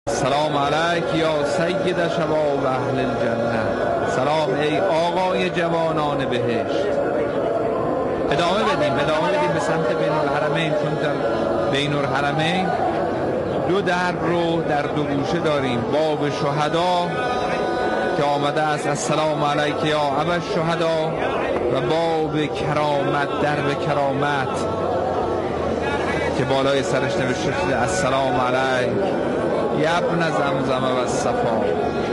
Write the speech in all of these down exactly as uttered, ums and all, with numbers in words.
سلام علیک یا سید شباب اهل الجنه. سلام ای آقای جوانان بهشت. ادامه بدیم ادامه بدیم به سمت بین الحرمین، چون در بین الحرمین دو در رو در دو گوشه داریم. باب شهدا که آمده است السلام علیک یا ابا الشهدا، و باب کرامت، درب کرامت که بالای سرش نوشته شده السلام علیک ابن زمزم و صفا.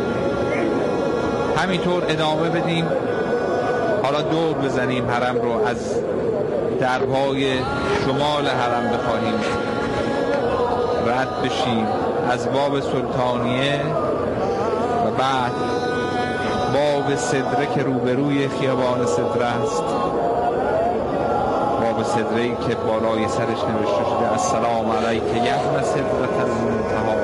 همینطور ادامه بدیم. حالا دور بزنیم حرم رو، از درهای شمال حرم بخواهیم رد بشیم، از باب سلطانیه و بعد باب صدره که روبروی خیابان صدره است، باب صدره‌ای که بالای سرش نوشته شده السلام علیک ابن صدرة المنتهی.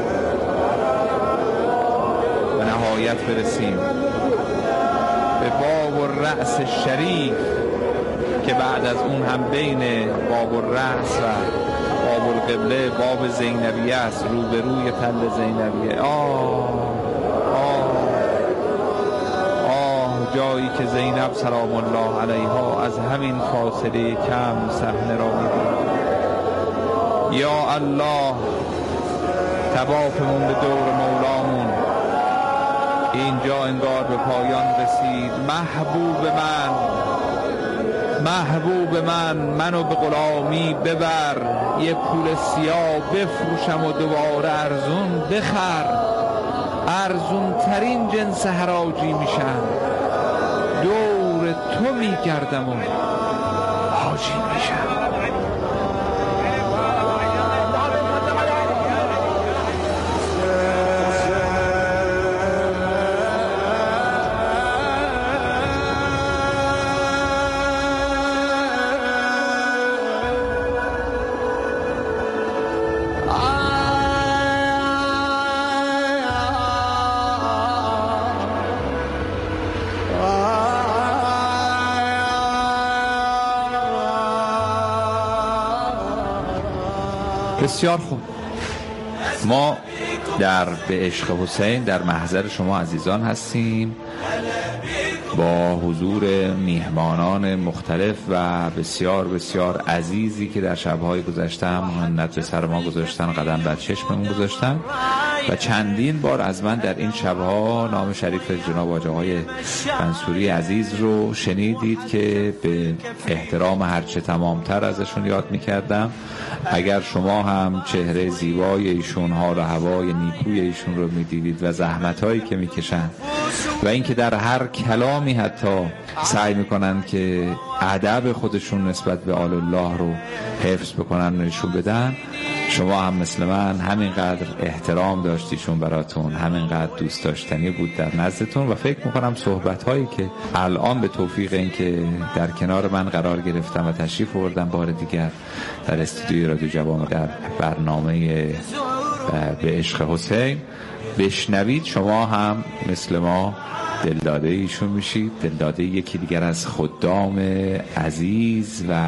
به نهایت برسیم به باب الرأس شریف که بعد از اون هم بین باب الرأس و باب القبله باب زینبیه است، روبروی تل زینبیه. آه آه آه جایی که زینب سلام الله علیها از همین فاصله کم صحنه را می‌بینید. یا الله طوافمون به دور مولامون اینجا انگار به پایان رسید. محبوب من محبوب من منو به غلامی ببر، یه پول سیاه بفروشم و دوباره ارزون بخر. ارزون ترین جنس حراجی میشم، دور تو میگردم و حاجی میشم. بسیار خوب، ما در به عشق حسین در محضر شما عزیزان هستیم با حضور میهمانان مختلف و بسیار بسیار عزیزی که در شب‌های گذشته هم منت به سر ما گذاشتن، قدم بر چشممون گذاشتن و چندین بار از من در این شب‌ها نام شریف جناب حاج آقای منصوری عزیز رو شنیدید که به احترام هرچه تمامتر ازشون یاد می‌کردم. اگر شما هم چهره زیبای ایشون، حال و هوای نیکوی ایشون رو می‌دیدید و زحمت‌هایی که می‌کشن و اینکه در هر کلامی حتی سعی میکنن که ادب خودشون نسبت به آل الله رو حفظ بکنن و نشون بدن، شما هم مثل من همینقدر احترام داشتیشون براتون، همینقدر دوست داشتنی بود در نزدتون و فکر میکنم صحبت هایی که الان به توفیق این که در کنار من قرار گرفتم و تشریف آوردم بار دیگر در استودیوی رادیو جوان در برنامه به عشق حسین بشنوید، شما هم مثل ما دلداده ایشون میشید، دلداده یکی دیگر از خدام عزیز و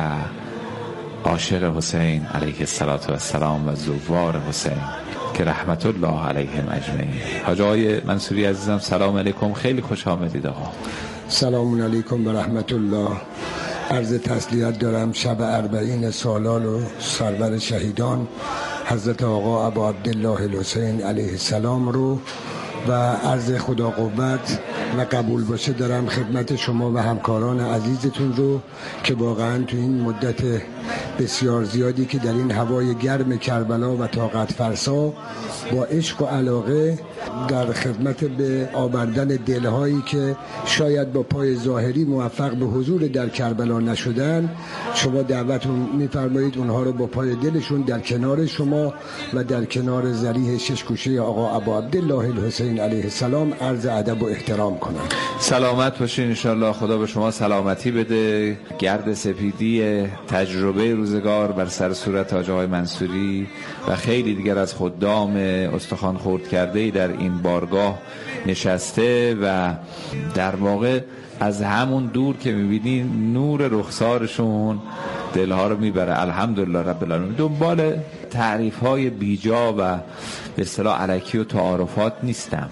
عاشق حسین علیه السلام و زوار حسین که رحمت الله علیهم اجمعین. حاج آقای منصوری عزیزم سلام علیکم، خیلی خوش آمدید آقا. سلام علیکم و رحمت الله. عرض تسلیت دارم شب اربعین سالان و سرور شهیدان حضرت آقا ابا عبدالله الحسین علیه السلام رو و عرض خدا قوت و قبول باشه دارم خدمت شما و همکاران عزیزتون رو که واقعا تو این مدت بسیار زیادی که در این هوای گرم کربلا و طاقت فرسا با عشق و علاقه در خدمت به آوردن دلهایی که شاید با پای ظاهری موفق به حضور در کربلا نشدن، شما دعوتون میفرمایید اونها رو با پای دلشون در کنار شما و در کنار ذریح شش گوشه آقا ابا عبدالله الحسین علیه السلام عرض ادب و احترام کنم. سلامت باشین انشالله، خدا به شما سلامتی بده. گرد سپیدی تجربه روزگار بر سر صورت حاج آقای منصوری و خیلی دیگر از خدام استخوان خرد کرده در این بارگاه نشسته و در واقع از همون دور که میبینی نور رخسارشون دلها رو میبره. الحمدلله رب العالمین. دنبال تعریف‌های بیجا و به اصطلاح الکی و تعارفات نیستم.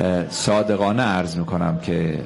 صادقانه عرض میکنم که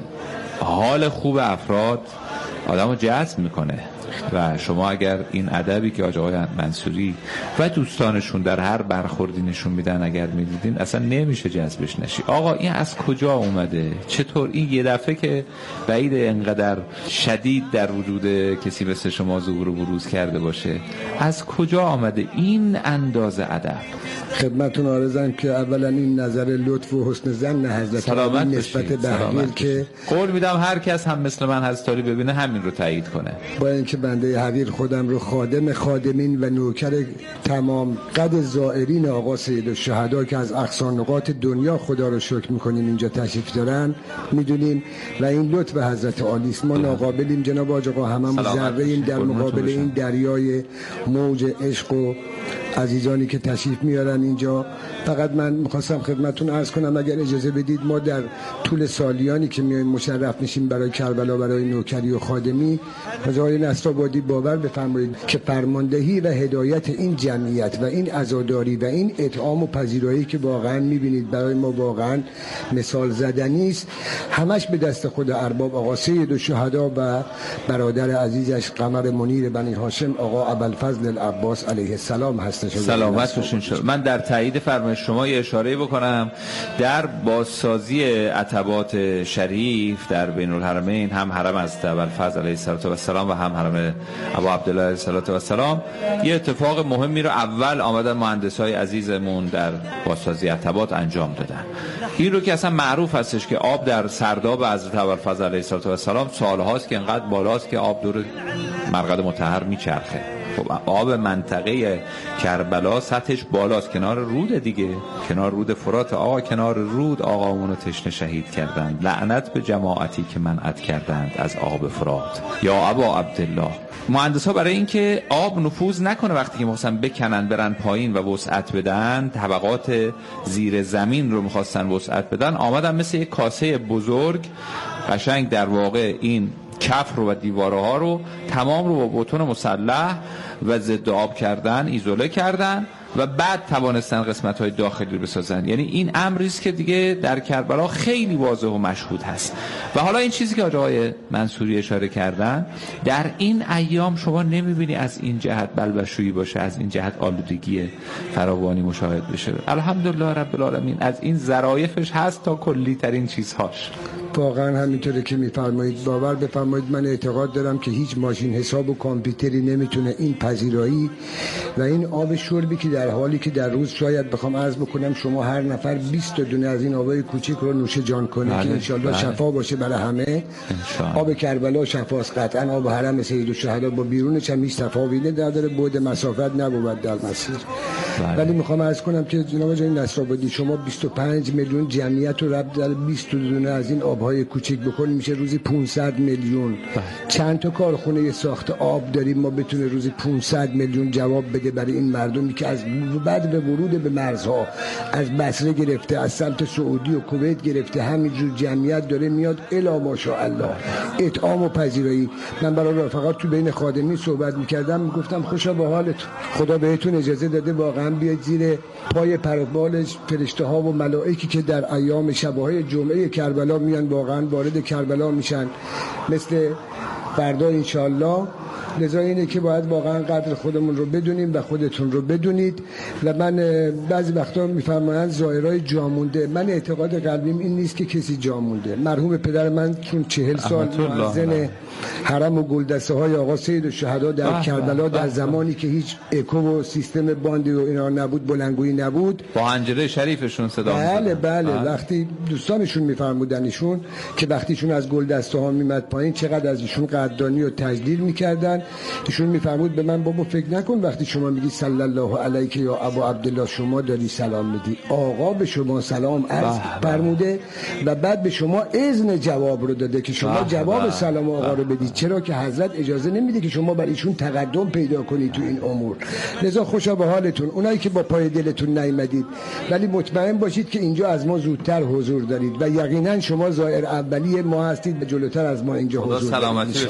حال خوب افراد آدمو جذب میکنه و شما اگر این ادبی که آقای منصوری و دوستانشون در هر برخوردی نشون میدن اگر میدیدین اصلا نمیشه جذبش نشی. آقا این از کجا اومده؟ چطور این یه دفعه که بعید انقدر شدید در وجود کسی مثل شما ظهور و بروز کرده باشه، از کجا آمده این اندازه ادب؟ خدمتتون عرضم که اولا این نظر لطف و حسن ظن حضرت علی نسبت به حقیر که قول میدم هر کس هم مثل من حضرت علی ببینه همین رو تایید کنه. با اینکه بنده حقیر خودم رو خادم خادمین و نوکر تمام قد زائرین آقا سیدالشهدا که از اقصی نقاط دنیا خدا رو شکر میکنیم اینجا تشریف دارن میدونیم و این لطف حضرت علی است. ما ناقابلیم جناب آقا، هممون ذره ایم در مقابل این دریای موج عشق و عزیزانی که تشریف میارن اینجا. فقط من میخواستم خدمتتون عرض کنم اگر اجازه بدید ما در طول سالیانی که میایم مشرف میشیم برای کربلا، برای نوکری و خادمی، آقای نصرآبادی باور بفرمایید که فرماندهی و هدایت این جمعیت و این عزاداری و این اطعام و پذیرایی که واقعا میبینید برای ما واقعا مثال زدنی است، همش به دست خود ارباب آقا سیدالشهدا و برادر عزیزش قمر منیر بنی هاشم آقا ابوالفضل العباس علیه السلام هست. سلامت باشین. من در تایید فرمایش شما یه اشاره بکنم. در بازسازی عتبات شریف در بین الحرمین، هم حرم از ابوالفضل علیه السلام و هم حرم ابا عبدالله علیه السلام، یه اتفاق مهمی رو اول آمدن مهندسای عزیزمون در بازسازی عتبات انجام دادن. این رو که اصلا معروف هستش که آب در سرداب حضرت ابوالفضل علیه السلام سالهاست که انقدر بالاست که آب دور مرقد مطهر میچرخه. خب آب منطقه کربلا سطحش بالاست، کنار رود دیگه، کنار رود فرات. آقا کنار رود آقامونو تشنه شهید کردند، لعنت به جماعتی که منعت کردند از آب فرات. یا ابا عبدالله، مهندسا برای اینکه آب نفوذ نکنه وقتی که می‌خواستن بکنن برن پایین و وسعت بدن، طبقات زیر زمین رو می‌خواستن وسعت بدن، آمدن مثل یک کاسه بزرگ قشنگ در واقع این کف رو و دیواره ها رو تمام رو با بتون مسلح و ضد آب کردن، ایزوله کردن و بعد توانستن قسمت های داخلی رو بسازن. یعنی این امری است که دیگه در کربلا خیلی واضح و مشهود هست. و حالا این چیزی که آقای منصوری اشاره کردن، در این ایام شما نمیبینی از این جهت بلبشویی باشه، از این جهت آلودگی فراوانی مشاهده بشه. الحمدلله رب العالمین از این ظرایفش هست تا کلی ترین چیزهاش. واقعا همینطوره که میفرمایید. باور بفرمایید من اعتقاد دارم که هیچ ماشین حساب و کامپیوتری نمیتونه این پذیرایی و این آب شربی که در حالی که در روز شاید بخوام عرض بکنم شما هر نفر بیست دونه از این آبای کوچیک رو نوش جان کنه بله، که انشالله بله. شفا باشه برای همه. آب کربلا شفاست قطعا. آب حرم سیدالشهدا با بیرونش هم هیچ تفاوتی نداره، بعد مسافت نبود در مسیر. بله. ولی میخوام عرض کنم که جناب آقای نصرآبادی شما بیست و پنج میلیون جمعیت رو ربط در بیست دونه از این آبهای کوچیک بکنید میشه روزی پانصد میلیون. بله. چند تا کارخونه ساخت آب داریم ما بتونه روزی پانصد میلیون جواب بده برای این مردمی که از بعد به ورود به مرزها از بصره گرفته، از سمت سعودی و کویت گرفته، همینجور جمعیت داره میاد الا ماشاءالله. اطعام و پذیرایی. من برای رفقات تو بین خادمی صحبت میکردم، میگفتم خوشا به حالت، خدا بهتون اجازه داده واقعا بیاید زیر پای پربال فرشته ها و ملائکی که در ایام شبهای جمعه کربلا میان واقعا وارد کربلا میشن مثل فردا انشالله. لذا اینه که باید واقعا قدر خودمون رو بدونیم و خودتون رو بدونید. و من بعضی وقتا میفرمایند زائرای جامونده، من اعتقاد قلبیم این نیست که کسی جامونده. مرحوم پدر من چون چهل سال مؤذن حرم و گلدسته های آقا سیدالشهدا در کربلا در زمانی که هیچ اکو و سیستم باندی و اینا نبود، بلندگویی نبود، با حنجره شریفشون صدا بله بله, بله. وقتی دوستانشون میفرمودن ایشون که وقتیشون از گلدسته ها میمد پایین چقدر از ایشون قدردانی و تجلیل میکردن. ایشون میفرمود به من بابا فکر نکن وقتی شما میگی صلی الله علیک یا ابا عبدالله شما داری سلام میدی، آقا به شما سلام عرض فرموده و بعد به شما اذن جواب رو داده که شما جواب سلام آقا رو بدید، چرا که حضرت اجازه نمیده که شما بر ایشون تقدم پیدا کنید تو این امور. لذا خوشا به حالتون اونایی که با پای دلتون نیامدید، ولی مطمئن باشید که اینجا از ما زودتر حضور دارید و یقینا شما زائر اولیه ما هستید و جلوتر از ما اینجا حضور دارید.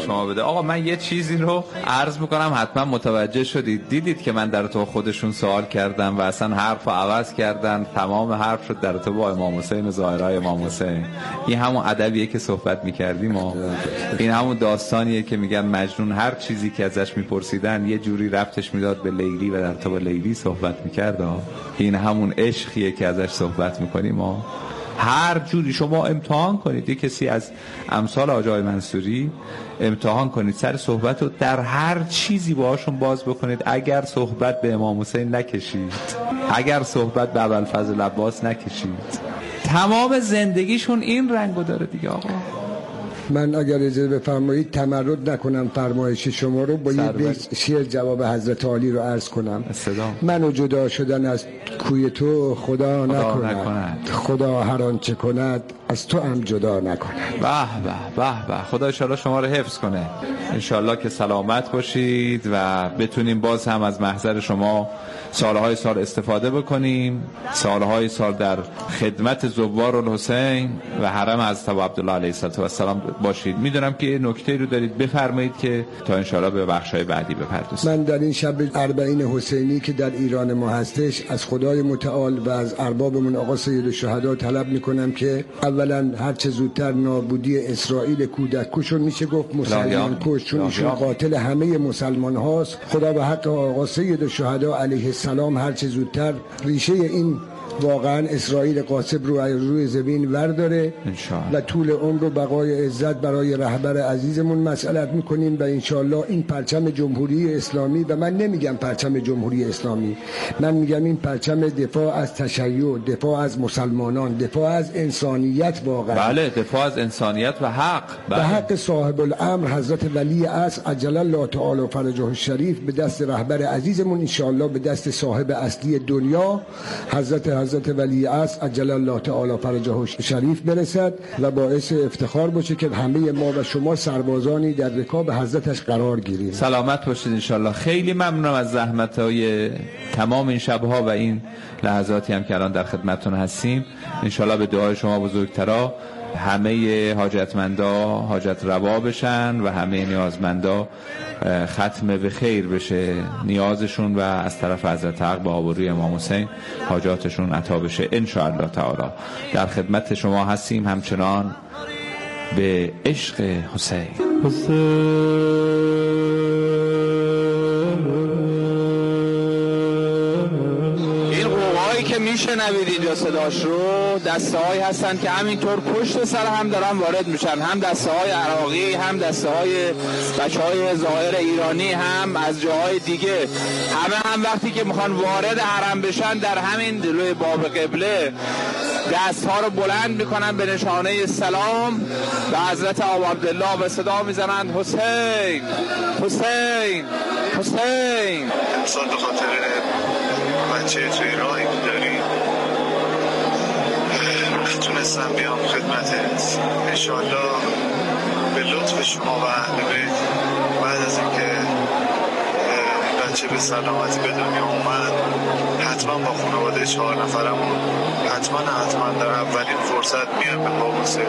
شما بده. آقا من یه چیزی رو عرض میکنم حتما متوجه شدید. دیدید که من در تو خودشون سوال کردم و اصلا حرف رو عوض کردن، تمام حرف شد در تو با امام حسین و ظاهرهای امام حسین. این همون ادبیه که صحبت میکردیم ما. این همون داستانیه که میگن مجنون هر چیزی که ازش میپرسیدن یه جوری ربطش میداد به لیلی و در تو با لیلی صحبت میکرد. این همون عشقیه که ازش صحبت میکنیم ما. هر جوری شما امتحان کنید، یه کسی از امثال آقای منصوری امتحان کنید سر صحبت رو در هر چیزی باهاشون باز بکنید، اگر صحبت به امام حسین نکشید، اگر صحبت به ابوالفضل عباس نکشید، تمام زندگیشون این رنگو داره دیگه. آقا من اگر اجازه بفرمایید تمرد نکنم فرمایش شما رو، با یه بیت شعر جواب حضرت علی رو عرض کنم. منو جدا شدن از کوی تو خدا, خدا نکند. نکند خدا هر آنچه کند از تو هم جدا نکند. به به به به. خدا ان شاءالله شما رو حفظ کنه، ان شاءالله که سلامت باشید و بتونیم باز هم از محضر شما سالهای سال استفاده بکنیم، سالهای سال در خدمت زوار الحسین و حرم حضرت عبدالله علیه السلام باشید. میدونم که نکته رو دارید، بفرمایید که تا انشاءالله به بخشای بعدی بپردازیم. من در این شب اربعین حسینی که در ایران ما هستش از خدای متعال و از اربابمون آقا سید الشهدا طلب میکنم که اولا هر چه زودتر نابودی اسرائیل کودک کشون، میشه گفت مسلمان کش، چون ایشون قاتل همه مسلمان هاست. خدا به حق آقا سید الشهدا علیه السلام هر چه زودتر ریشه این واقعا اسرائیل قاسب رو روی زمین ورداره و طول عمر و بقای عزت برای رهبر عزیزمون مسئلت میکنیم و انشالله این پرچم جمهوری اسلامی، و من نمیگم پرچم جمهوری اسلامی، من میگم این پرچم دفاع از تشیع، دفاع از مسلمانان، دفاع از انسانیت، واقعا بله دفاع از انسانیت و حق، بله. به حق صاحب الامر حضرت ولی عصر عجل الله تعالی فرجه الشریف به دست رهبر عزیزمون، انشالله به دست صاحب اصلی دنیا حضرت حضرت ولی عصر عجل الله تعالی فرجه الشریف برسد و باعث افتخار باشه که همه ما و شما سربازانی در رکاب حضرتش قرار گیریم. سلامت باشید انشالله. خیلی ممنونم از زحمت‌های تمام این شب‌ها و این لحظاتی هم که الان در خدمتتون هستیم. انشالله به دعای شما بزرگترا همه حاجتمندا حاجت روا بشن و همه نیازمندا ختم به خیر بشه نیازشون و از طرف حضرت حق با آبروی امام حسین حاجاتشون عطا بشه ان شاء الله تعالی. در خدمت شما هستیم همچنان به عشق حسین. که میشنوید اینجا صداش رو، دسته هایی هستن که همینطور پشت سر هم دارن وارد میشن، هم دسته های عراقی، هم دسته های بچه های ظاهر ایرانی، هم از جاهای دیگه. همه هم وقتی که میخوان وارد حرم بشن در همین جلوی باب قبله دست ها رو بلند میکنن به نشانه سلام به حضرت آقا عبدالله و صدا میزنن حسین حسین حسین. امسال به خاطر بچه توی راهی داری تونستم بیام خدمتت، انشالله به لطف شما و اهل بیت بعد از اینکه بچه به سلامتی به دنیا اومد حتما با خانواده چهار نفرمون حتما حتما در اولین فرصت میام به باب حسین.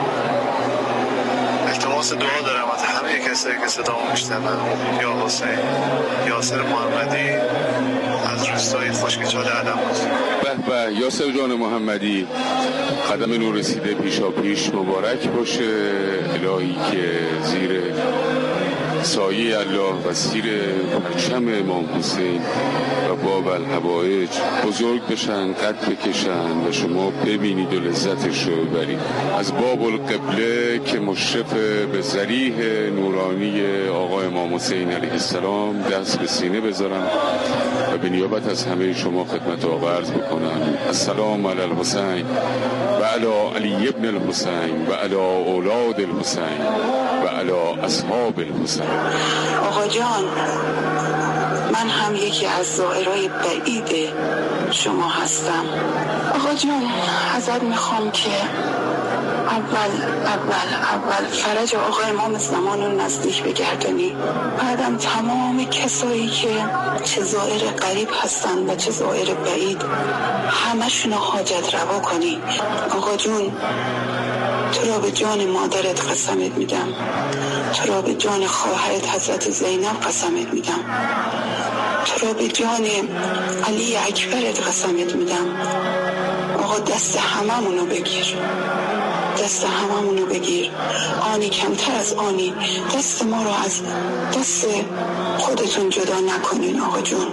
التماس دعا دارم از همه کسایی که صدامو میشنون، یا حسین یاسر محمدی از روستای خشکچال علم‌آباد. به به یاسر جان محمدی، قدم نور رسیده پیشا پیش مبارک باشه. الهی که زیر سایه الله و زیر پرچم امام حسین و باب الحوائج بزرگ بشن، قد بکشن و شما ببینید و لذتش رو ببرید. از باب القبله که مشرف به ذریح نورانی آقا امام حسین علیه السلام دست به سینه بذارم و به نیابت از همه شما خدمت آقا عرض بکنم السلام علی الحسین و علی علی ابن الحسین و علی اولاد الحسین و علی اصحاب الحسین. آقا جان من هم یکی از زائرای بعید شما هستم. آقا جون ازت میخوام که اول اول اول فرج آقا امام زمان رو نزدیک بگردانی، بعدم تمام کسایی که چه زائر قریب هستن و چه زائر بعید همشون حاجت روا کنی. آقا جون تو را به جان مادرت قسمت میدم، تو را به جان خواهرت حضرت زینب قسمت میدم، تو را به جان علی اکبرت قسمت میدم. آقا دست هممونو بگیر، دست هممونو بگیر، آنی کمتر از آنی دست ما رو از دست خودتون جدا نکنین. آقا جون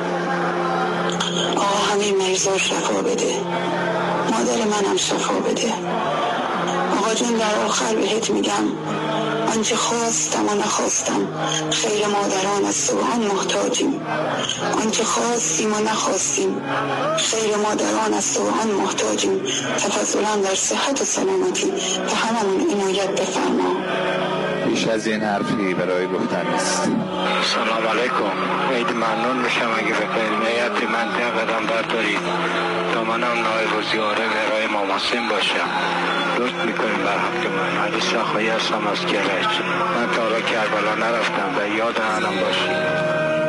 آقا همه مریضا شفا بده، مادر منم شفا بده. آقا جون در آخر بهت میگم آنچه خواستم و نخواستم، خیر مادران از سبحان محتاجیم. آنچه خواستیم و نخواستیم، خیر مادران از سبحان محتاجیم. تفضلا در صحت و سلامتی به هممون عنایت بفرما. بیش از این حرفی برای گفتن نیست. سلام علیکم. عید ممنون میشم اگه به قلمیت منطقه قدم بردارید تا منم نایب و زیاره برای امام حسین باشم. لطف میکنیم بر حق من. علی شاخایی هستم از کرج. من تا حالا کربلا نرفتم و یاد منم باشید.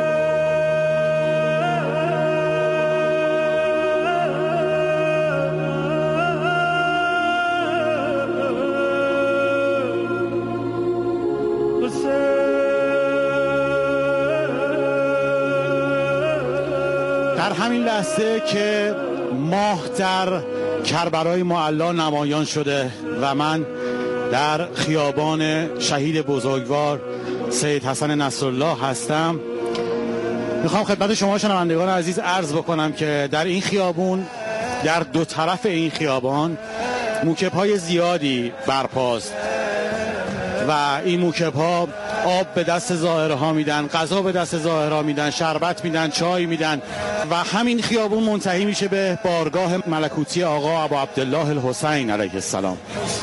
در همین لحظه که ماه در کربلای معلی نمایان شده و من در خیابان شهید بزرگوار سید حسن نصرالله هستم، میخوام خدمت شما شنوندگان عزیز عرض بکنم که در این خیابون، در دو طرف این خیابان موکب‌های زیادی برپاست و این موکب‌ها آب به دست زائرها میدن، غذا به دست زائرها میدن، شربت میدن، چای میدن و همین خیابون منتهی میشه به بارگاه ملکوتی آقا ابو عبدالله الحسین علیه السلام.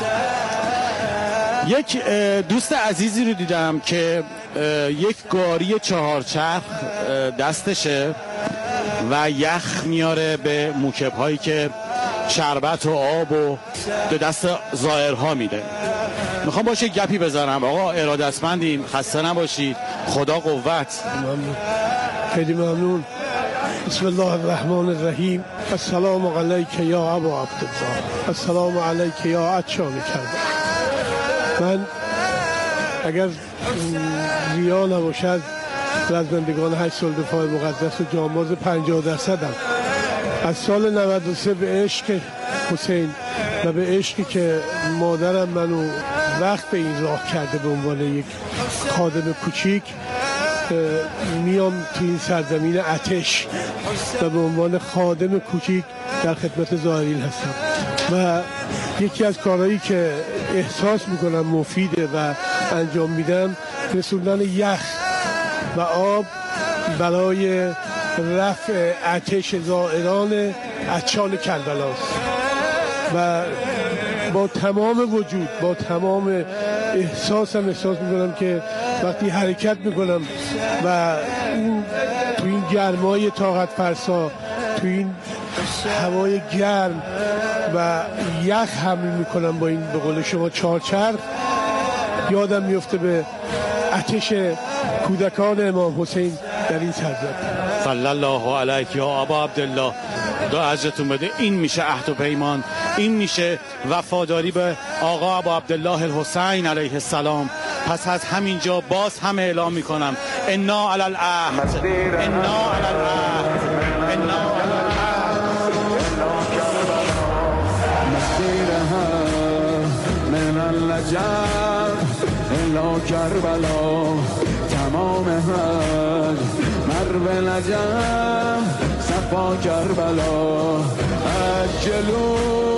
یک دوست عزیزی رو دیدم که یک گاری چهارچرخ دستشه و یخ میاره به موکب هایی که شربت و آب و به دست زائرها میده. میخوام باشه گپی بزنم. آقا ارادتمندیم، خسته نباشید، خدا قوت. ممنون. خیلی ممنون. بسم الله الرحمن الرحیم. السلام علیک یا ابو عبدالله، السلام علیک یا عطشان کربلا. من اگر ریا نباشد رزمندگان هشت سال دفاع مقدس و جانباز پنجاه درصدم. از سال نود و سه به عشق حسین و به عشقی که مادرم منو وقت به این راه کرده به عنوان یک خادم کوچیک میام تو این سرزمین آتش و به عنوان خادم کوچیک در خدمت زائرین هستم و یکی از کارهایی که احساس میکنم مفیده و انجام میدم رسوندن یخ و آب برای رفع آتش زائران عطشان کربلاست و با تمام وجود، با تمام احساسم احساس میکنم که وقتی حرکت میکنم و این تو این گرمای طاقت فرسا، تو این هوای گرم و یخ حمل میکنم با این به قول شما چهارچرخ، یادم میفته به آتش کودکان امام حسین در این سرزمین. صلی الله علیک یا ابا عبدالله. خدا اجرتون بده. این میشه عهد و پیمان، این میشه وفاداری به آقا ابو عبدالله الحسین علیه السلام. پس از همینجا باز هم اعلام میکنم انا علی العهد، انا علی العهد، انا علی العهد. مسیرها من النجف الا کربلا، تمام حج مرو نجف صفا کربلا، عجلوا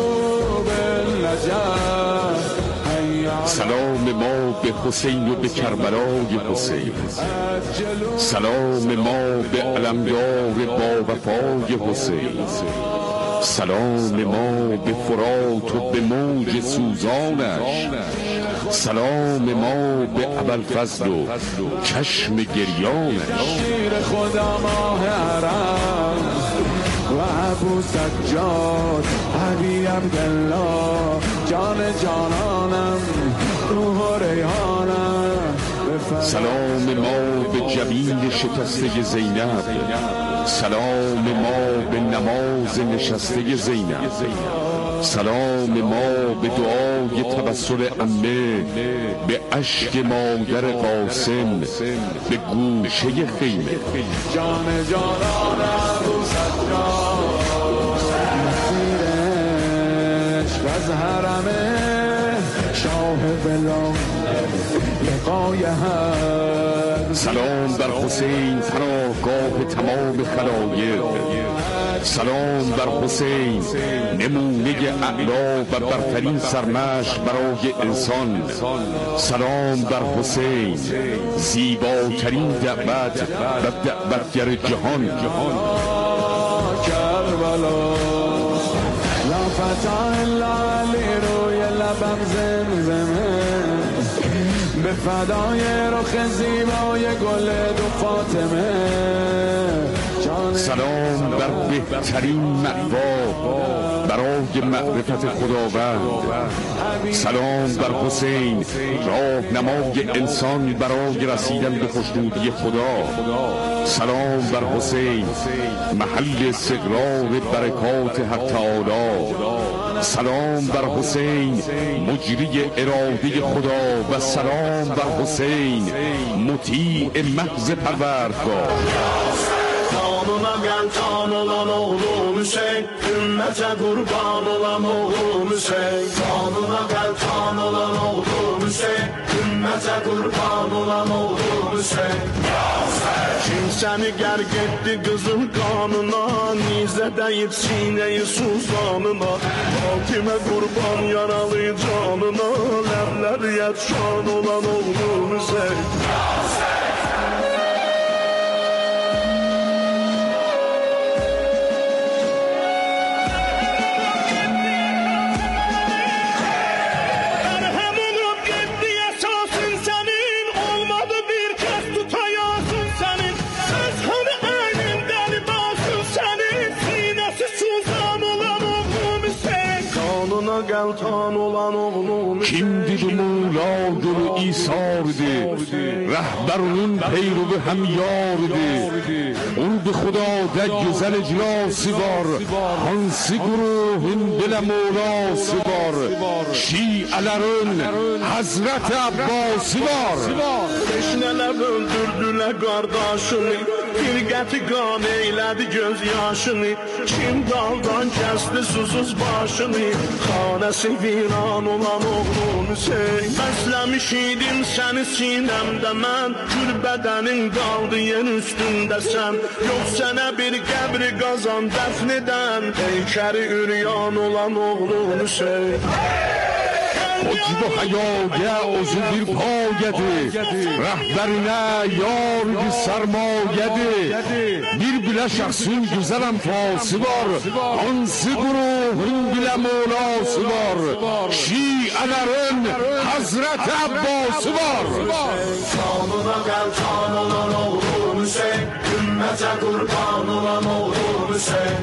بالنجف. سلام ما به حسین و به کربلای حسین، سلام ما به علمدار با وفای حسین، سلام ما به فرات و به موج سوزانش، سلام ما به ابوالفضل و چشم گریانش. شیر خدا ماه عرب و ابو سجاد علی عبدالله جان جانانم روح و ریحانم. سلام ما به جبین شکسته زینب، سلام ما به نماز نشسته زینب، سلام ما به دعای تبسل عمه، به اشک مادر قاسم به گوشه خیمه. جان جانان ابو سجاد مسیرش از حرم شاه بلان لقای هر. سلام بر حسین پناهگاه تمام خلایق، سلام بر حسین نمونه اعلا و برترین سرمشق برای انسان، سلام بر حسین زیباترین دعوت و دعوتگر جهان. کربلا لا فتح الا علی روی لبم زمزمه، به فدای رخ زیبای گل دو فاطمه. سلام بر بهترین مأوا برای معرفت خداوند، سلام بر حسین راهنمای انسان برای رسیدن به خوشنودی خدا، سلام بر حسین محل استقرار برکات حق تعالی، سلام بر حسین مجری اراده خدا و سلام بر حسین مطیع محض پروردگار. Kanuna gel kan olan oğlum Hüseyin, ümmete kurban olan oğlum Hüseyin. Kanuna gel kan olan oğlum Hüseyin, ümmete kurban olan oğlum Hüseyin. Kim seni gerk etti kızıl kanına, nize deyip sineyi suzanına. Fatime kurban yaralı canına, lemler yetşan olan oğlum Hüseyin. Kimdi bu Mevla gölü İsa'rdı, rehberinin peyrovi hem yardı. Urdu Xuda de güzel iclası var, hansı guruhun bile Mevlası var. Şiələrin Hazret Abbası var. Teşneler öldürdüler kardeşini, firqəti qan eylədi göz yaşını. Kim daldan kəsdi susuz başını, xanəsi viran olan oğlum Hüseyin. Bəsləmiş idim səni sinəmdə mən, gül bədənin qaldı yer üstündə sən. Yox sənə bir qəbri qazan dəfn edən, heykəri üryan olan oğlum Hüseyin. حجب و حیاگه عضو bir payədi, rəhbərinə yar sərmayədi. Bir bilə şəxsin güzel enfası var, hansı quruvun bilə molası var. Şiələrin Hazret Abbası var. Kanuna gel kan olan oğlum Hüseyin, ümmete kurban olan oğlum Hüseyin.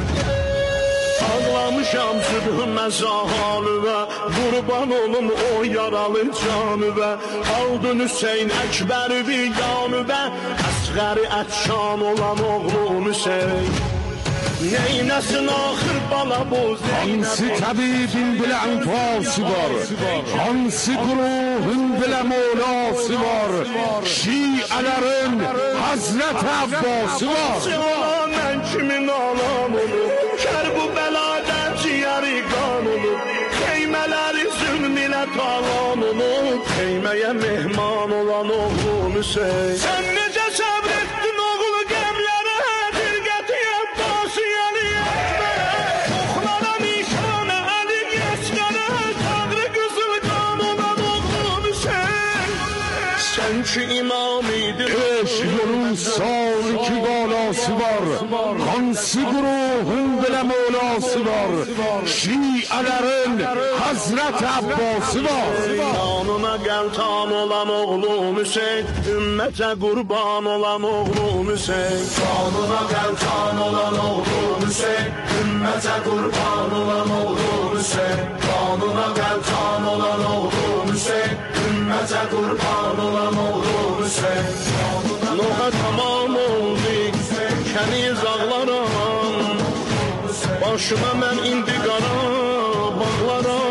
Ağlamışam sübh məzahalüvə, qurban olum o yaralı canüvə. Aldın Hüseyin Əkbəri yanüvə, əsğəri ətşan olan oğlum Hüseyin. Neynəsin axır bala bu zeynəb. Hansı təbibin bilə enfası var, hansı quruvun bilə molası var. Şiələrin Hazret Abbası var. Mən kimin alam olur, kər bu bəlada ciyəri qan olur. Xeymələri zülm ilə talan olur, xeyməyə mehman olan oğlum Hüseyin. Sən necə səbr etdin oğul qəmlərə, dirqəti Abbası Əli Əkbərə. Oxlara nişanə Əli Əsqərə, təğri qızıl qan olan oğlum Hüseyin. Sən ki imam idin, eşq yolun sağ iki qalası var, hansı quruvun bilə molası Mevlası var, Şiələrin Hazret Abbası var. Kanuna gəltan olan oğlum Hüseyin, ümmətə qurban olan oğlum Hüseyin. Kanuna gəltan olan oğlum Hüseyin, ümmətə qurban olan oğlum Hüseyin. Kanuna gəltan olan oğlum Hüseyin, ümmətə qurban olan oğlum Hüseyin. Noha tamam oldu, kəniz ağlaram, başıma mən indi qara bağlaram.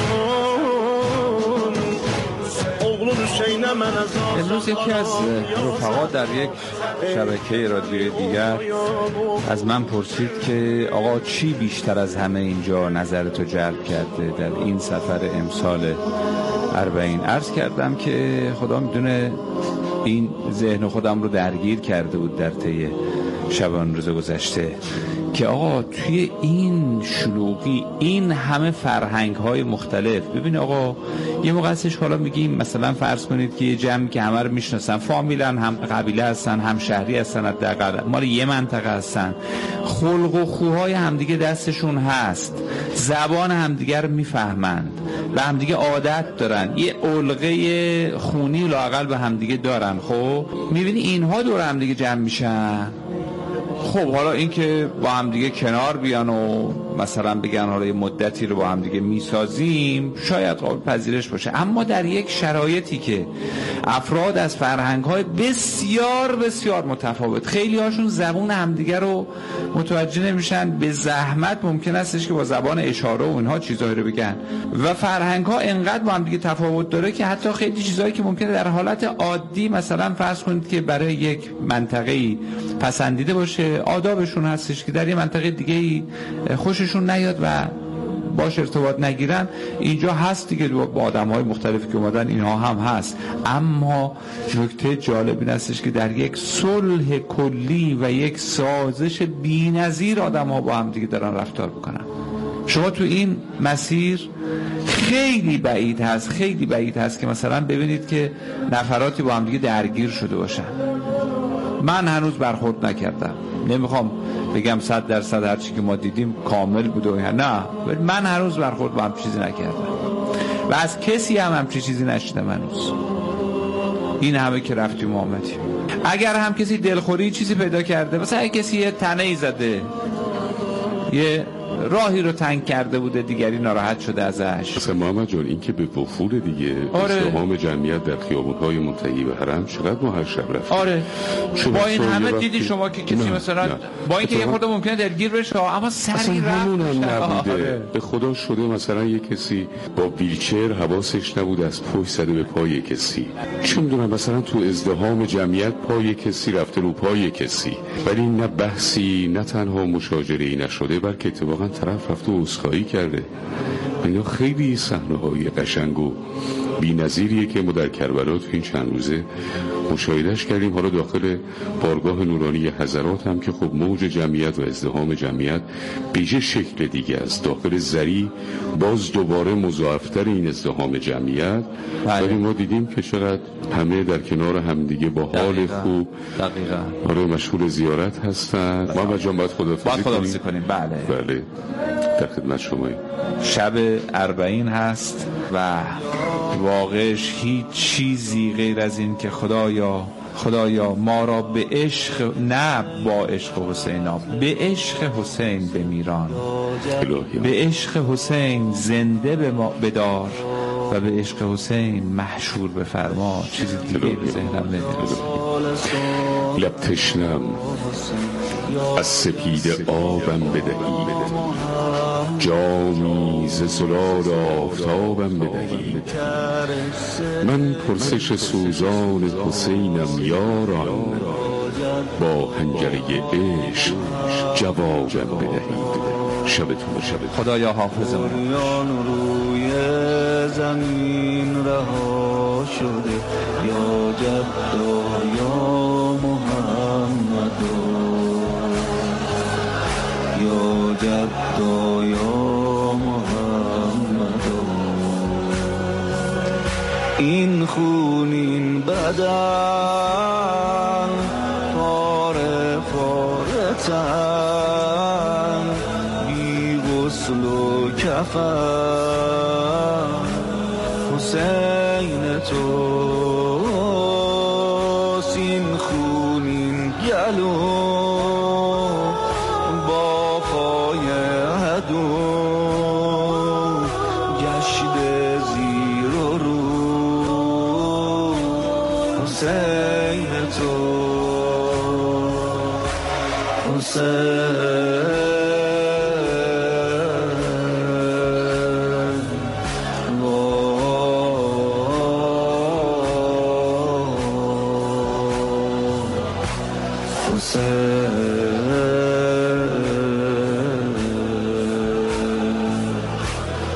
امروز یکی از رفقا در یک شبکه رادیویی دیگر از من پرسید که آقا چی بیشتر از همه اینجا نظرتو جلب کرده در این سفر امسال اربعین؟ عرض کردم که خدا میدونه این ذهن خودم رو درگیر کرده بود در طی شبان روز گذشته که آقا توی این شلوغی این همه فرهنگ های مختلف، ببین آقا یه موقع هستش حالا میگیم مثلا فرض کنید که یه جمعی که همه رو میشناسن، فامیلن، هم قبیله هستن، هم شهری هستن، حداقل مال یه منطقه هستن، خلق و خوهای همدیگه دستشون هست، زبان همدیگه رو میفهمند و همدیگه عادت دارن، یه علقه خونی لااقل به همدیگه دارن. خب میبینی اینها دور همدیگه جمع میشن، خب حالا این که با هم دیگه کنار بیان و مثلا بگن حالا یه مدتی رو با هم دیگه میسازیم شاید قابل پذیرش باشه، اما در یک شرایطی که افراد از فرهنگ‌های بسیار بسیار متفاوت، خیلی هاشون زبون همدیگه رو متوجه نمیشن، به زحمت ممکن استش که با زبان اشاره و اینها چیزایی رو بگن و فرهنگ‌ها انقدر با هم دیگه تفاوت داره که حتی خیلی چیزایی که ممکنه در حالت عادی مثلا فرض کنید که برای یک منطقه‌ای پسندیده باشه، آدابشون هستش که در یه منطقه دیگه خوششون نیاد و باش ارتباط نگیرن، اینجا هست دیگه با آدم‌های مختلفی که اومدن اینها هم هست. اما نکته جالب این هستش که در یک صلح کلی و یک سازش بی‌نظیر آدم‌ها با هم دیگه دارن رفتار میکنن. شما تو این مسیر خیلی بعید هست خیلی بعید هست که مثلا ببینید که نفراتی با هم دیگه درگیر شده باشن. من هنوز برخورد نکردم، نمیخوام بگم صد درصد هر چی که ما دیدیم کامل بود و نه، من هنوز برخورد با هم چیزی نکردم و از کسی هم هم چیزی نشدم هنوز. این همه که رفتیم و آمدیم، اگر هم کسی دلخوری چیزی پیدا کرده، مثلا کسی یه تنه‌ای زده، یه راهی رو تنگ کرده بوده، دیگری ناراحت شده ازش. مثلا محمد جان این که به وفور دیگه آره. ازدحام جمعیت در خیابون‌های منتهی به حرم چقدر ما هر شب رفتیم. آره با این همه دیدی وقتی... شما که کسی نه. مثلا نه. با اینکه یه خورده ممکنه درگیر بشه اما سری رفت همون هم نبوده. آره. به خدا شده مثلا یه کسی با ویلچر حواسش نبود از پشت زده به پای کسی، چه میدونم مثلا تو ازدحام جمعیت پای کسی رفته رو پای کسی، ولی نه بحثی نه تنها مشاجره‌ای نشده بلکه اتفاقا طرف رفته و عذرخواهی کرده. اینا خیلی صحنه‌های قشنگ و بی‌نظیریه که ما در کربلا تو این چند روزه مشاهدهش کردیم. حالا داخل بارگاه نورانی حضرات هم که خب موج جمعیت و ازدحام جمعیت به یه شکل دیگه است. داخل زری باز دوباره مضاعفتر این ازدحام جمعیت، ولی ما دیدیم که چقدر همه در کنار هم دیگه با حال دقیقا. خوب دقیقا آره مشغول زیارت هستن. محمد جان باید خداحافظی کنیم. کنیم بله بله در خدمت شماییم. شب اربعین هست و واقعش هیچ چیزی غیر از این که خدایا خدایا ما را به عشق، نه با عشق حسین، به عشق حسین بمیران، به عشق حسین زنده به ما بدار و به عشق حسین محشور بفرما. چیزی دیگه به ذهنم نمیرسه. لب تشنم از سپید آبم بدهید، جامی ز زلال آفتابم بدهید. من پرسش سوزان حسینم یاران، با حنجره عشق جوابم بدهید. شبتون شب خدایا حافظمون. روی زمین رها شده یا جدا یا محمد، یا جدا یا محمد. این خونین بدن پاره پاره تن، بی کفن حسین تو سین خونین گلو با پای هدو گشت زیر و رو حسین تو حسین